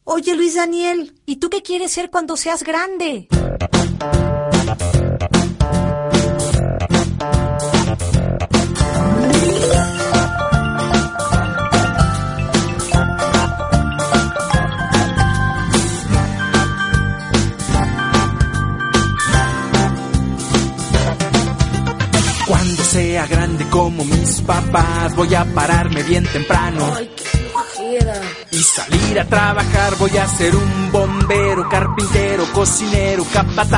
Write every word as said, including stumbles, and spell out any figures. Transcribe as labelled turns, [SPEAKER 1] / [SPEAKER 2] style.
[SPEAKER 1] Oye, Luis Daniel, ¿y tú qué quieres ser cuando seas grande?
[SPEAKER 2] Cuando sea grande como mis papás, voy a pararme bien temprano.
[SPEAKER 3] Ay, qué flojera.
[SPEAKER 2] Y salir a trabajar, voy a ser un bombero, carpintero, cocinero, capataz.